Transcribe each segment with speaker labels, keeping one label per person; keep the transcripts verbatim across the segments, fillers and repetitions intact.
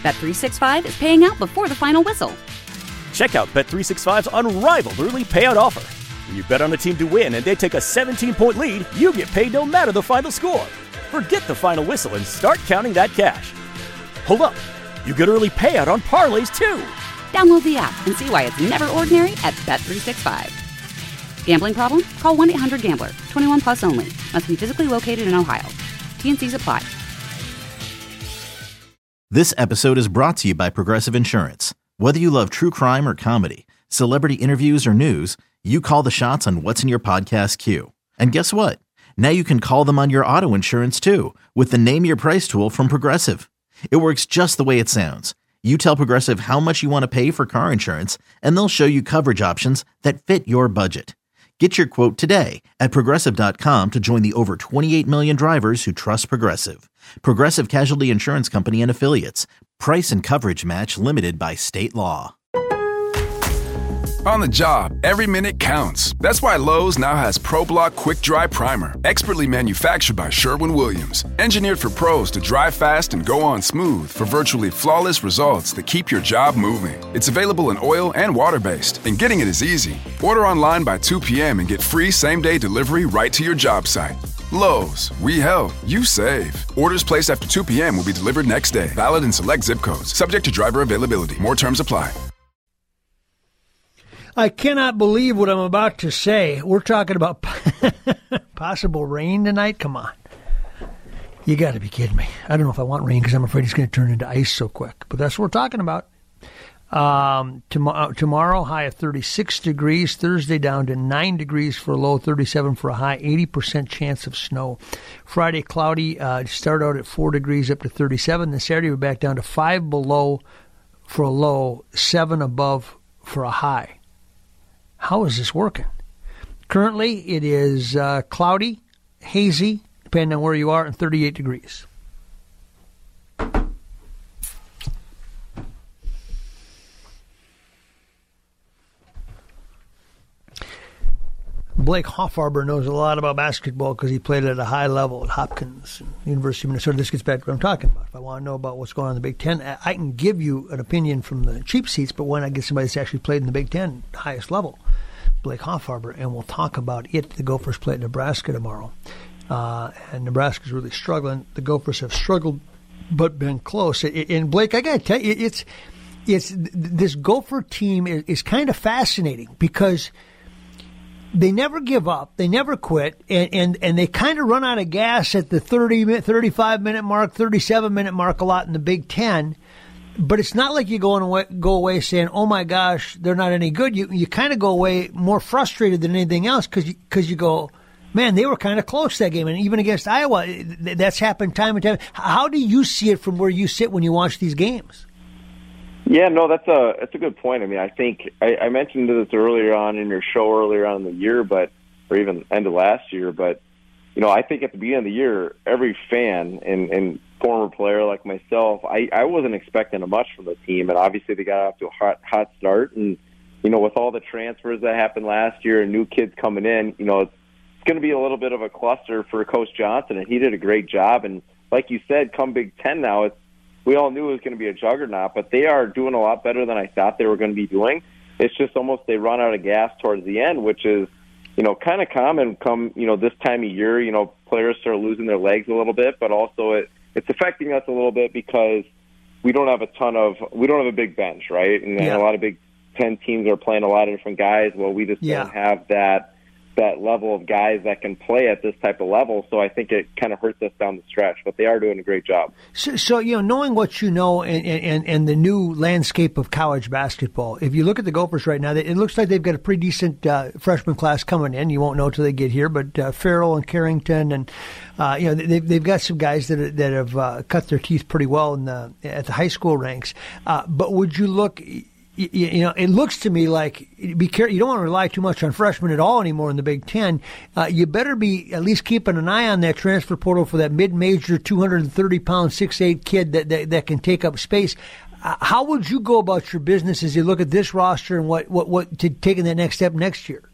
Speaker 1: Bet three sixty-five is paying out before the final whistle.
Speaker 2: Check out Bet three sixty-five's unrivaled early payout offer. When you bet on a team to win and they take a seventeen-point lead, you get paid no matter the final score. Forget the final whistle and start counting that cash. Hold up. You get early payout on parlays, too.
Speaker 1: Download the app and see why it's never ordinary at Bet three sixty-five. Gambling problem? Call one eight hundred gambler. twenty-one plus only. Must be physically located in Ohio. T N Cs apply.
Speaker 3: This episode is brought to you by Progressive Insurance. Whether you love true crime or comedy, celebrity interviews or news, you call the shots on what's in your podcast queue. And guess what? Now you can call them on your auto insurance too with the Name Your Price tool from Progressive. It works just the way it sounds. You tell Progressive how much you want to pay for car insurance, and they'll show you coverage options that fit your budget. Get your quote today at Progressive dot com to join the over twenty-eight million drivers who trust Progressive. Progressive Casualty Insurance Company and Affiliates. Price and coverage match limited by state law.
Speaker 4: On the job, every minute counts. That's why Lowe's now has ProBlock Quick Dry Primer, expertly manufactured by Sherwin-Williams. Engineered for pros to dry fast and go on smooth for virtually flawless results that keep your job moving. It's available in oil and water-based, and getting it is easy. Order online by two p.m. and get free same-day delivery right to your job site. Lowe's, we help, you save. Orders placed after two p.m. will be delivered next day. Valid in select zip codes. Subject to driver availability. More terms apply.
Speaker 5: I cannot believe what I'm about to say. We're talking about possible rain tonight? Come on. You got to be kidding me. I don't know if I want rain because I'm afraid it's going to turn into ice so quick. But that's what we're talking about. Um, tom- tomorrow, high of thirty-six degrees. Thursday, down to nine degrees for a low, thirty-seven for a high, eighty percent chance of snow. Friday, cloudy. Uh, start out at four degrees up to thirty-seven. Then Saturday, we're back down to five below for a low, seven above for a high. How is this working? Currently, it is uh, cloudy, hazy, depending on where you are, and thirty-eight degrees. Blake Hoffarber knows a lot about basketball because he played at a high level at Hopkins and University of Minnesota. This gets back to what I'm talking about. If I want to know about what's going on in the Big Ten, I can give you an opinion from the cheap seats, but when I get somebody that's actually played in the Big Ten, highest level, Blake Hoffarber, and we'll talk about it. The Gophers play at Nebraska tomorrow. Uh, and Nebraska's really struggling. The Gophers have struggled but been close. And Blake, I got to tell you, it's, it's, this Gopher team is, is kind of fascinating because they never give up. They never quit. And, and, and they kind of run out of gas at the thirty, thirty-five minute mark, thirty-seven minute mark a lot in the Big Ten. But it's not like you go away, go away saying, oh, my gosh, they're not any good. You you kind of go away more frustrated than anything else because you, cause you go, man, they were kind of close that game. And even against Iowa, that's happened time and time. How do you see it from where you sit when you watch these games?
Speaker 6: Yeah, no, that's a that's a good point. I mean, I think I, I mentioned this earlier on in your show earlier on in the year, but or even end of last year. But you know, I think at the beginning of the year, every fan and, and former player like myself, I, I wasn't expecting much from the team, and obviously they got off to a hot hot start. And you know, with all the transfers that happened last year and new kids coming in, you know, it's, it's going to be a little bit of a cluster for Coach Johnson, and he did a great job. And like you said, come Big Ten now, it's we all knew it was going to be a juggernaut, but they are doing a lot better than I thought they were going to be doing. It's just almost they run out of gas towards the end, which is, you know, kind of common come, you know, this time of year. You know, players start losing their legs a little bit, but also it, it's affecting us a little bit because we don't have a ton of, we don't have a big bench, right? And,
Speaker 5: yeah.
Speaker 6: and a lot of Big Ten teams are playing a lot of different guys. Well, we just
Speaker 5: yeah.
Speaker 6: don't have that that level of guys that can play at this type of level. So I think it kind of hurts us down the stretch, but they are doing a great job.
Speaker 5: So, so you know, knowing what you know and, and, and the new landscape of college basketball, if you look at the Gophers right now, it looks like they've got a pretty decent uh, freshman class coming in. You won't know till they get here, but uh, Farrell and Carrington and, uh, you know, they've, they've got some guys that, that have uh, cut their teeth pretty well in the, at the high school ranks. Uh, but would you look... You, you know, it looks to me like be careful. You don't want to rely too much on freshmen at all anymore in the Big Ten. Uh, you better be at least keeping an eye on that transfer portal for that mid-major, two hundred thirty pound, six foot eight kid that, that that can take up space. Uh, how would you go about your business as you look at this roster and what what what to taking that next step next year?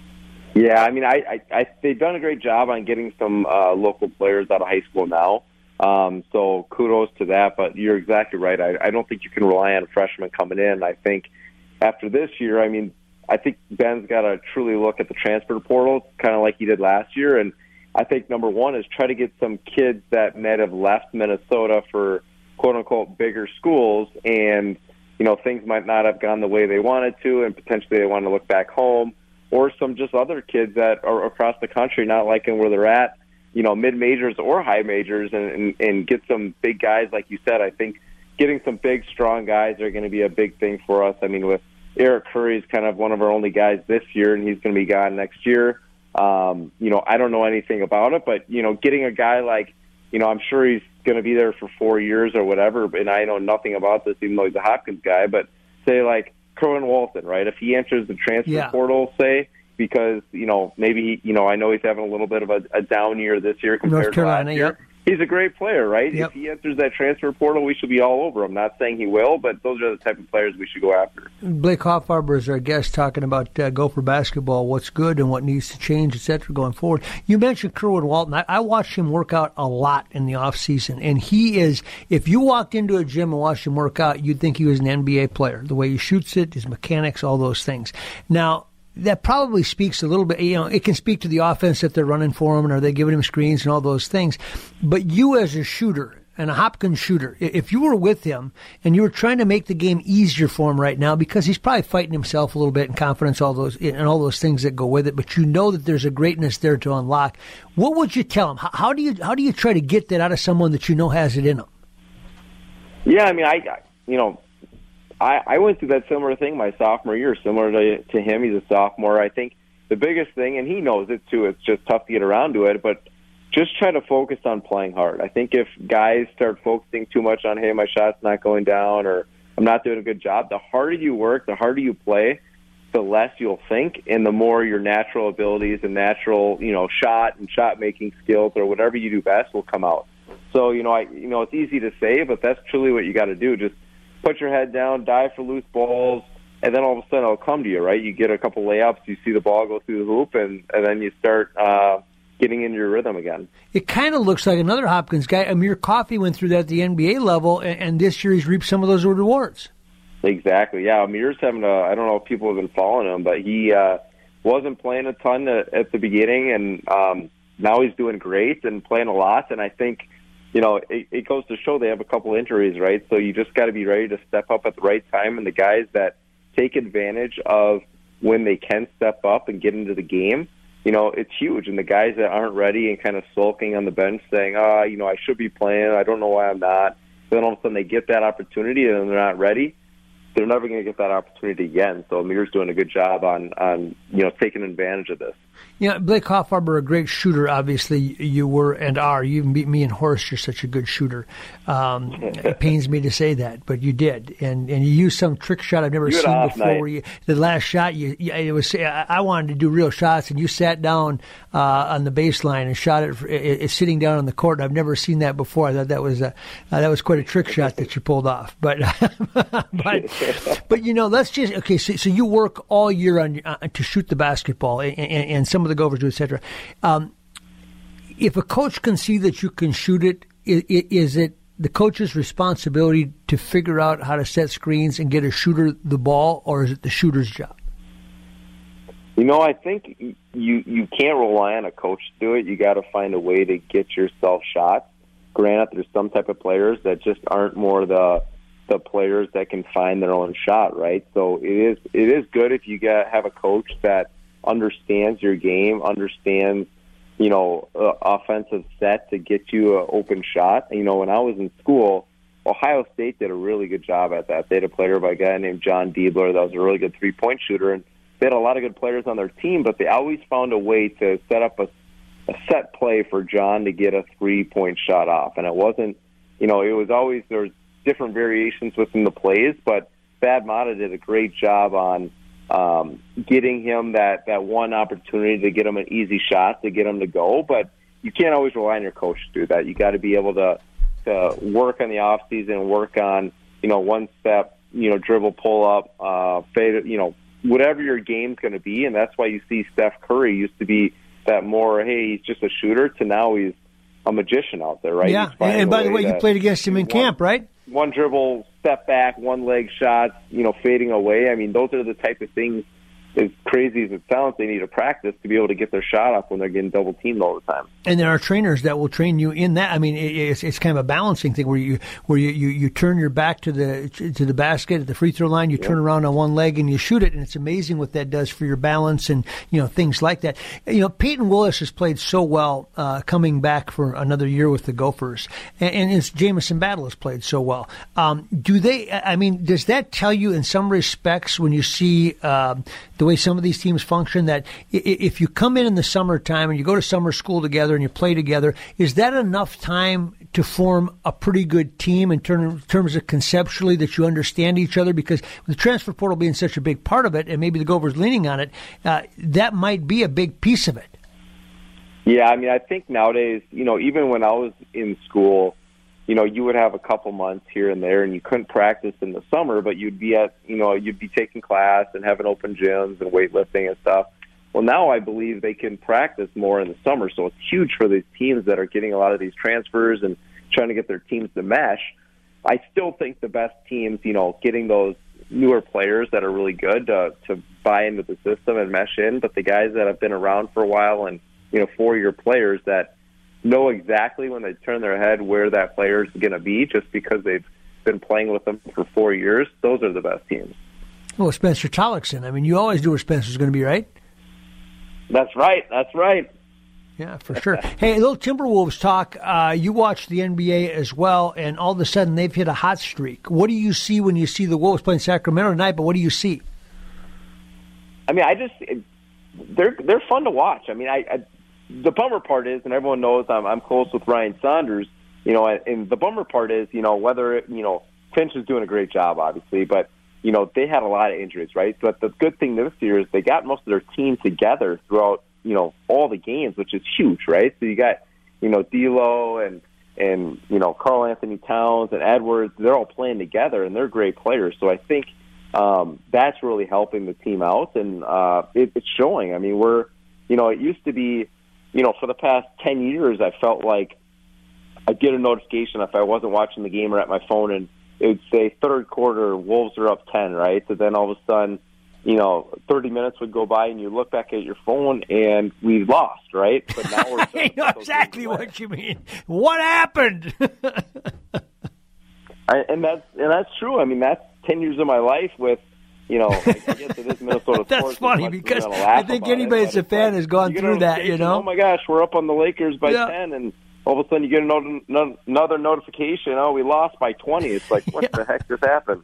Speaker 6: Yeah, I mean, I, I, I they've done a great job on getting some uh, local players out of high school now. Um, so kudos to that, but you're exactly right. I, I don't think you can rely on freshmen coming in. I think after this year, I mean, I think Ben's got to truly look at the transfer portal, kind of like he did last year. And I think number one is try to get some kids that might have left Minnesota for quote-unquote bigger schools, and, you know, things might not have gone the way they wanted to, and potentially they want to look back home, or some just other kids that are across the country not liking where they're at, you know, mid-majors or high majors, and, and, and get some big guys, like you said. I think getting some big, strong guys are going to be a big thing for us. I mean, with Eric Curry's kind of one of our only guys this year, and he's going to be gone next year. Um, you know, I don't know anything about it, but, you know, getting a guy like, you know, I'm sure he's going to be there for four years or whatever, and I know nothing about this, even though he's a Hopkins guy, but say like Kerwin Walton, right? If he enters the transfer
Speaker 5: yeah.
Speaker 6: portal, say, because, you know, maybe, he, you know, I know he's having a little bit of a, a down year this year compared
Speaker 5: North Carolina,
Speaker 6: to last year.
Speaker 5: Yep.
Speaker 6: He's a great player, right?
Speaker 5: Yep.
Speaker 6: If he enters that transfer portal, we should be all over him. Not saying he will, but those are the type of players we should go after.
Speaker 5: Blake Hoffarber is our guest, talking about uh, Gopher basketball, what's good and what needs to change, et cetera, going forward. You mentioned Kerwin Walton. I, I watched him work out a lot in the off season, and he is, if you walked into a gym and watched him work out, you'd think he was an N B A player. The way he shoots it, his mechanics, all those things. Now, that probably speaks a little bit, you know, it can speak to the offense that they're running for him, and are they giving him screens and all those things. But you as a shooter, and a Hopkins shooter, if you were with him and you were trying to make the game easier for him right now, because he's probably fighting himself a little bit in confidence, all those and all those things that go with it, but you know that there's a greatness there to unlock, what would you tell him? How, how do you how do you try to get that out of someone that you know has it in them?
Speaker 6: Yeah, I mean, I you know, I, I went through that similar thing my sophomore year, similar to, to him. He's a sophomore. I think the biggest thing, and he knows it too, it's just tough to get around to it, but just try to focus on playing hard. I think if guys start focusing too much on, hey, my shot's not going down, or I'm not doing a good job, the harder you work, the harder you play, the less you'll think, and the more your natural abilities and natural, you know, shot and shot-making skills or whatever you do best will come out. So, you know, I, you know, it's easy to say, but that's truly what you got to do. Just put your head down, dive for loose balls, and then all of a sudden it'll come to you, right? You get a couple layups, you see the ball go through the hoop, and, and then you start uh, getting into your rhythm again.
Speaker 5: It kind of looks like another Hopkins guy. Amir Coffey went through that at the N B A level, and, and this year he's reaped some of those rewards.
Speaker 6: Exactly, yeah. Amir's having a, I don't know if people have been following him, but he uh, wasn't playing a ton at, at the beginning, and um, now he's doing great and playing a lot, and I think, you know, it, it goes to show they have a couple injuries, right? So you just got to be ready to step up at the right time. And the guys that take advantage of when they can step up and get into the game, you know, it's huge. And the guys that aren't ready and kind of sulking on the bench saying, ah, oh, you know, I should be playing, I don't know why I'm not. Then all of a sudden they get that opportunity and they're not ready. They're never going to get that opportunity again. So Amir's doing a good job on, on you know, taking advantage of this.
Speaker 5: You know, Blake Hoffarber, a great shooter, obviously you were and are. You even beat me and Horace. You're such a good shooter. Um, it pains me to say that, but you did. And and you used some trick shot I've never
Speaker 6: you
Speaker 5: seen before.
Speaker 6: Night.
Speaker 5: Where you, the last shot, you, you it was I wanted to do real shots, and you sat down uh, on the baseline and shot it, it, it sitting down on the court. I've never seen that before. I thought that was a, uh, that was quite a trick shot that you pulled off. But but, but you know, let's just okay. So, so you work all year on uh, to shoot the basketball, and, and, and some of the Gophers do, et cetera. Um, if a coach can see that you can shoot it, is, is it the coach's responsibility to figure out how to set screens and get a shooter the ball, or is it the shooter's job?
Speaker 6: You know, I think you you can't rely on a coach to do it. You got to find a way to get yourself shots. Granted, there's some type of players that just aren't more the the players that can find their own shot, right? So it is it is good if you get have a coach that understands your game, understands, you know, uh, offensive set to get you an open shot. You know, when I was in school, Ohio State did a really good job at that. They had a player by a guy named John Diebler that was a really good three-point shooter, and they had a lot of good players on their team, but they always found a way to set up a, a set play for John to get a three-point shot off. And it wasn't, you know, it was always, there was different variations within the plays, but Thad Matta did a great job on um, getting him that, that one opportunity to get him an easy shot, to get him to go. But you can't always rely on your coach to do that. You got to be able to, to work on the off season, work on, you know, one step, you know, dribble, pull up, uh, fade, you know, whatever your game's going to be. And that's why you see Steph Curry used to be that more, hey, he's just a shooter, to now he's a magician out there, right?
Speaker 5: Yeah, and, and by the way, you played against him in
Speaker 6: one,
Speaker 5: camp, right?
Speaker 6: One dribble, step back, one leg shots, you know, fading away. I mean, those are the type of things, as crazy as it sounds, they need to practice to be able to get their shot off when they're getting double teamed all the time.
Speaker 5: And there are trainers that will train you in that. I mean, it's it's kind of a balancing thing where you where you, you, you turn your back to the to the basket at the free throw line, you yeah. turn around on one leg and you shoot it, and it's amazing what that does for your balance and you know things like that. You know, Peyton Willis has played so well uh, coming back for another year with the Gophers, and, and it's Jamison Battle has played so well. Um, do they? I mean, does that tell you in some respects when you see uh, the way some of these teams function that if you come in in the summertime and you go to summer school together and you play together, is that enough time to form a pretty good team in terms of conceptually that you understand each other? Because with the transfer portal being such a big part of it, and maybe the Gophers leaning on it, uh, that might be a big piece of it.
Speaker 6: Yeah, I mean, I think nowadays, you know, even when I was in school, you know, you would have a couple months here and there, and you couldn't practice in the summer, but you'd be at, you know, you'd be taking class and having open gyms and weightlifting and stuff. Well, now I believe they can practice more in the summer, so it's huge for these teams that are getting a lot of these transfers and trying to get their teams to mesh. I still think the best teams, you know, getting those newer players that are really good to, to buy into the system and mesh in, but the guys that have been around for a while and, you know, four-year players that know exactly when they turn their head where that player is going to be just because they've been playing with them for four years, those are the best teams.
Speaker 5: Well, Spencer Tollickson, I mean, you always do where Spencer's going to be, right?
Speaker 6: That's right. That's right.
Speaker 5: Yeah, for sure. Hey, a little Timberwolves talk. Uh, you watch the N B A as well, and all of a sudden they've hit a hot streak. What do you see when you see the Wolves playing Sacramento tonight, but what do you see?
Speaker 6: I mean, I just they're they're fun to watch. I mean, I, I the bummer part is, and everyone knows I'm I'm close with Ryan Saunders, you know, and, and the bummer part is, you know, whether, it, you know, Finch is doing a great job, obviously, but, you know, they had a lot of injuries, right? But the good thing this year is they got most of their team together throughout, you know, all the games, which is huge, right? So you got, you know, D'Lo and, and you know, Karl Anthony Towns and Edwards, they're all playing together, and they're great players. So I think um, that's really helping the team out, and uh, it, it's showing. I mean, we're, you know, it used to be, you know, for the past ten years, I felt like I'd get a notification if I wasn't watching the game or at my phone, and it would say third quarter, Wolves are up ten, right? So then all of a sudden, you know, thirty minutes would go by, and you look back at your phone, and we lost, right? But now we're
Speaker 5: I know exactly what you mean. What happened?
Speaker 6: I, and that's and that's true. I mean, that's ten years of my life with, you know, I guess it is Minnesota
Speaker 5: That's
Speaker 6: sports.
Speaker 5: funny because I think anybody that's a fan has gone
Speaker 6: you
Speaker 5: through that, you know?
Speaker 6: Oh, my gosh, we're up on the Lakers by
Speaker 5: yeah.
Speaker 6: ten, and all of a sudden you get another, another notification, oh, we lost by twenty. It's like, what yeah. the heck just happened?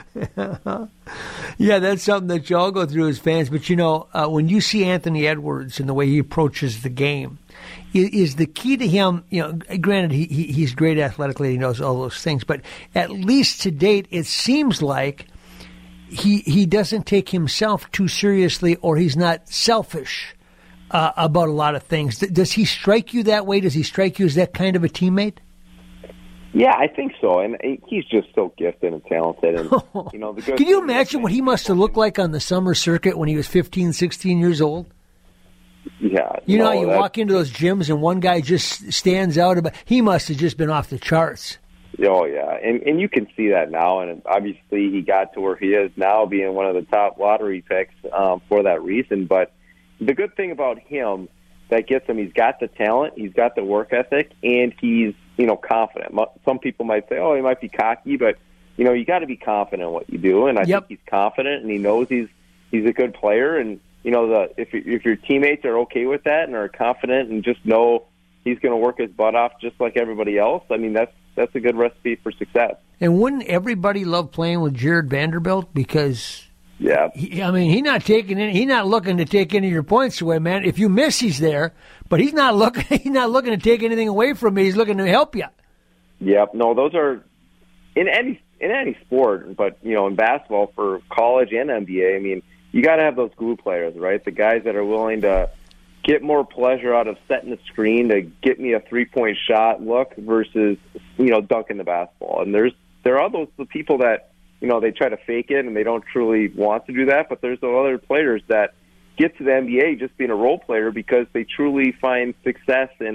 Speaker 5: Yeah, that's something that you all go through as fans. But, you know, uh, when you see Anthony Edwards and the way he approaches the game, is, is the key to him, you know, granted, he, he he's great athletically, he knows all those things, but at least to date, it seems like he he doesn't take himself too seriously, or he's not selfish uh, about a lot of things. Does he strike you that way? Does he strike you as that kind of a teammate?
Speaker 6: Yeah, I think so, and he's just so gifted and talented. And you know, the good
Speaker 5: Can you imagine what he must have looked like on the summer circuit when he was fifteen, sixteen years old?
Speaker 6: Yeah,
Speaker 5: you know,
Speaker 6: no,
Speaker 5: you
Speaker 6: that's...
Speaker 5: walk into those gyms and one guy just stands out about. He must have just been off the charts.
Speaker 6: Oh yeah, and and you can see that now, and obviously he got to where he is now, being one of the top lottery picks um, for that reason. But the good thing about him that gets him, he's got the talent, he's got the work ethic, and he's, you know, confident. Some people might say, oh, he might be cocky, but, you know, you got to be confident in what you do, and I
Speaker 5: yep.
Speaker 6: think he's confident, and he knows he's he's a good player, and, you know, the if if your teammates are okay with that and are confident and just know he's going to work his butt off just like everybody else, I mean, that's that's a good recipe for success.
Speaker 5: And wouldn't everybody love playing with Jared Vanderbilt? Because...
Speaker 6: Yeah,
Speaker 5: he, I mean, he's not taking any, he's not looking to take any of your points away, man. If you miss, he's there, but he's not looking. He's not looking to take anything away from you. He's looking to help you.
Speaker 6: Yep. No, those are in any in any sport, but you know, in basketball for college and N B A. I mean, you got to have those glue players, right? The guys that are willing to get more pleasure out of setting the screen to get me a three point shot look versus, you know, dunking the basketball. And there's there are those the people that, you know, they try to fake it and they don't truly want to do that. But there's other players that get to the N B A just being a role player because they truly find success in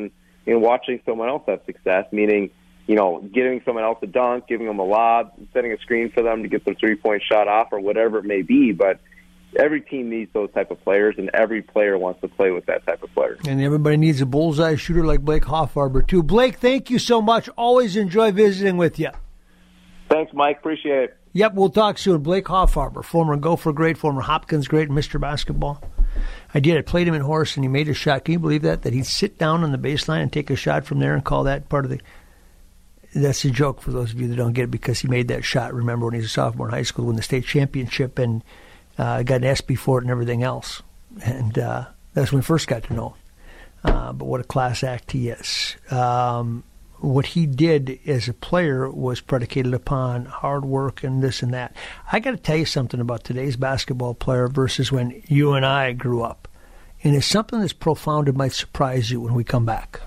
Speaker 6: in watching someone else have success, meaning, you know, giving someone else a dunk, giving them a lob, setting a screen for them to get their three-point shot off or whatever it may be. But every team needs those type of players, and every player wants to play with that type of player.
Speaker 5: And everybody needs a bullseye shooter like Blake Hoffarber, too. Blake, thank you so much. Always enjoy visiting with you.
Speaker 6: Thanks, Mike. Appreciate it.
Speaker 5: Yep, we'll talk soon. Blake Hoffarber, former Gopher great, former Hopkins great, Mister Basketball. I did. I played him in horse, and he made a shot. Can you believe that? That he'd sit down on the baseline and take a shot from there and call that part of the... That's a joke for those of you that don't get it, because he made that shot, remember, when he was a sophomore in high school, won the state championship, and uh, got an ESPY for it and everything else. And uh, that's when we first got to know him. Uh, but what a class act he is. Um, what he did as a player was predicated upon hard work and this and that. I got to tell you something about today's basketball player versus when you and I grew up. And it's something that's profound and might surprise you when we come back.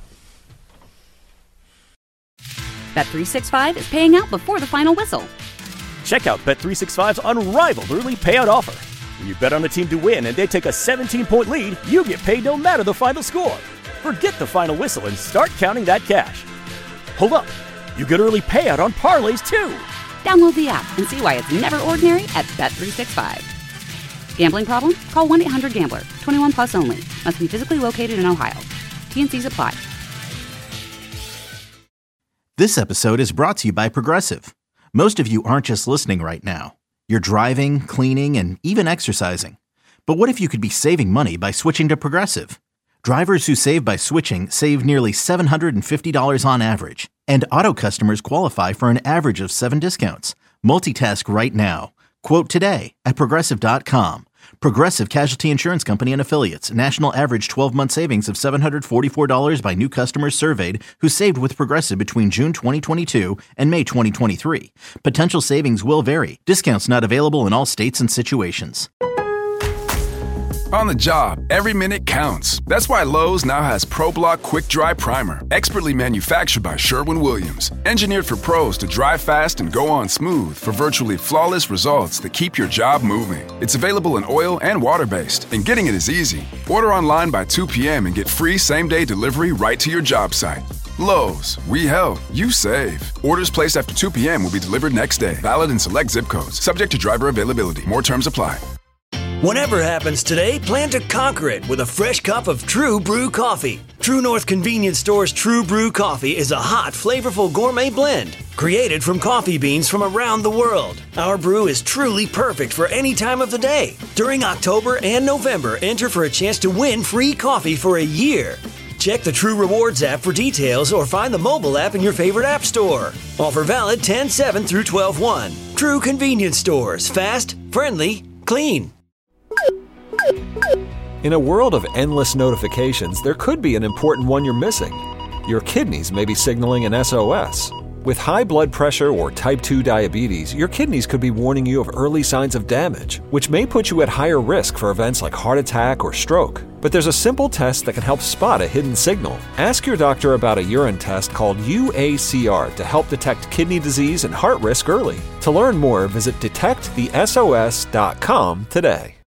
Speaker 1: Bet three sixty-five is paying out before the final whistle.
Speaker 2: Check out Bet three sixty-five's unrivaled early payout offer. When you bet on a team to win and they take a seventeen-point lead, you get paid no matter the final score. Forget the final whistle and start counting that cash. Hold up. You get early payout on parlays, too.
Speaker 1: Download the app and see why it's never ordinary at Bet three sixty-five. Gambling problem? Call one eight hundred gambler. twenty-one plus only. Must be physically located in Ohio. T and C's apply.
Speaker 3: This episode is brought to you by Progressive. Most of you aren't just listening right now. You're driving, cleaning, and even exercising. But what if you could be saving money by switching to Progressive? Drivers who save by switching save nearly seven hundred fifty dollars on average. And auto customers qualify for an average of seven discounts. Multitask right now. Quote today at Progressive dot com. Progressive Casualty Insurance Company and Affiliates. National average twelve-month savings of seven hundred forty-four dollars by new customers surveyed who saved with Progressive between June twenty twenty-two and May twenty twenty-three. Potential savings will vary. Discounts not available in all states and situations.
Speaker 4: On the job, every minute counts. That's why Lowe's now has ProBlock Quick Dry Primer, expertly manufactured by Sherwin-Williams. Engineered for pros to dry fast and go on smooth for virtually flawless results that keep your job moving. It's available in oil and water-based, and getting it is easy. Order online by two p.m. and get free same-day delivery right to your job site. Lowe's, we help, you save. Orders placed after two p.m. will be delivered next day. Valid in select zip codes. Subject to driver availability. More terms apply.
Speaker 7: Whatever happens today, plan to conquer it with a fresh cup of True Brew coffee. True North Convenience Store's True Brew coffee is a hot, flavorful gourmet blend created from coffee beans from around the world. Our brew is truly perfect for any time of the day. During October and November, enter for a chance to win free coffee for a year. Check the True Rewards app for details or find the mobile app in your favorite app store. Offer valid ten seven through twelve one. True Convenience Stores. Fast, friendly, clean.
Speaker 8: In a world of endless notifications, there could be an important one you're missing. Your kidneys may be signaling an S O S. With high blood pressure or type two diabetes, your kidneys could be warning you of early signs of damage, which may put you at higher risk for events like heart attack or stroke. But there's a simple test that can help spot a hidden signal. Ask your doctor about a urine test called U A C R to help detect kidney disease and heart risk early. To learn more, visit detect the S O S dot com today.